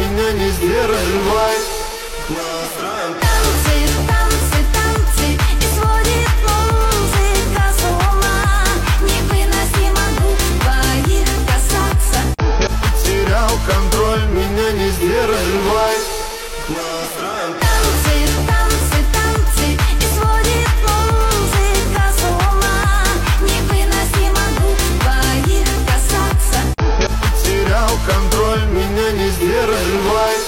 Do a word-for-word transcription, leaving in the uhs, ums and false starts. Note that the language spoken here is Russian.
меня не сдерживай. Танцы, танцы, танцы, и сводит музыка с ума. Невыносимо губ твоих касаться. Я потерял контроль, меня не сдерживай. Танцы, танцы, танцы, и сводит музыка с ума. Невыносимо губ твоих касаться. Я потерял контроль, меня не сдерживай.